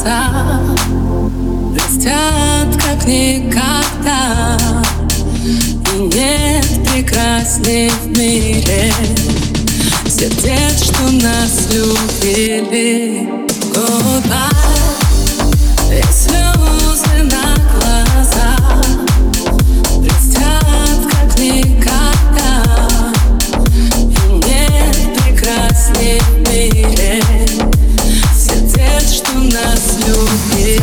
глаза блестят как никогда, и нет прекрасней в мире сердец, что нас любили. Goodbye, и слезы на глазах блестят как никогда, и нет прекрасней в мире сердец, что нас любили.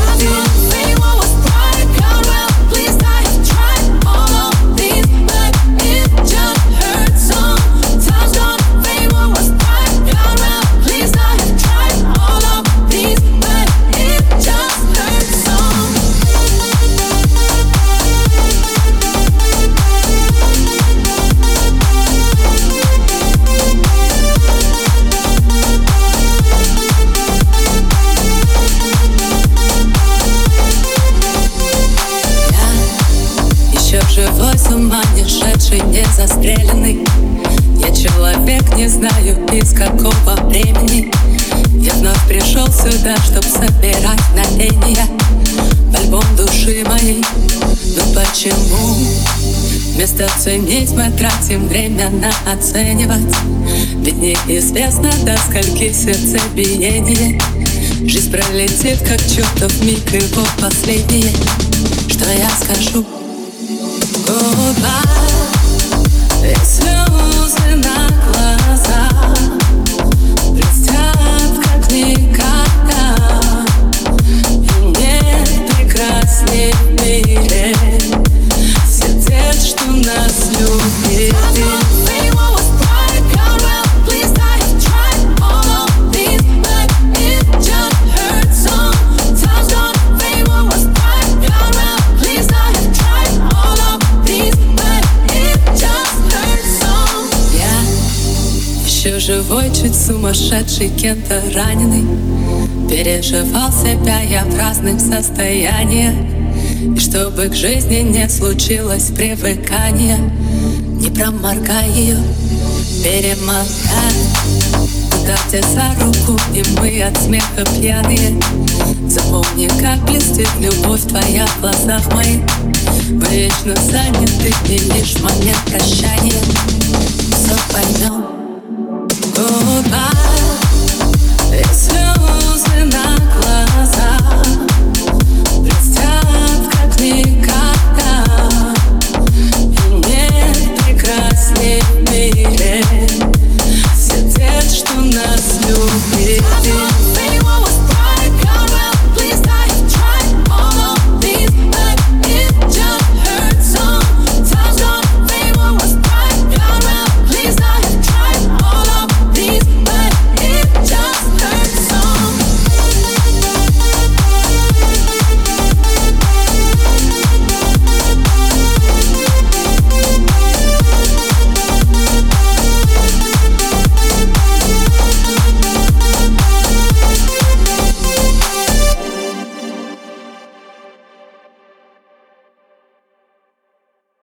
Живой, с ума не шедший, не застреленный. Я человек, не знаю из какого времени. Я вновь пришел сюда, чтоб собирать мгновения в альбом души моей. Но почему вместо ценить мы тратим время на оценивать? Ведь неизвестно, до скольки сердцебиение. Жизнь пролетит, как чертов миг, его последнее. Что я скажу? Goodbye, и слезы на глазах блестят как никогда, и нет прекрасней в мире сердец, что нас любили. Еще живой, чуть сумасшедший, кем-то раненый. Переживал себя я в разных состояниях. И чтобы к жизни не случилось привыкания, не проморгай ее, перемотай туда, где за руку, и мы от смеха пьяные. Запомни, как блестит любовь твоя в глазах моих. Мы вечно заняты, и лишь момент прощания все поймем.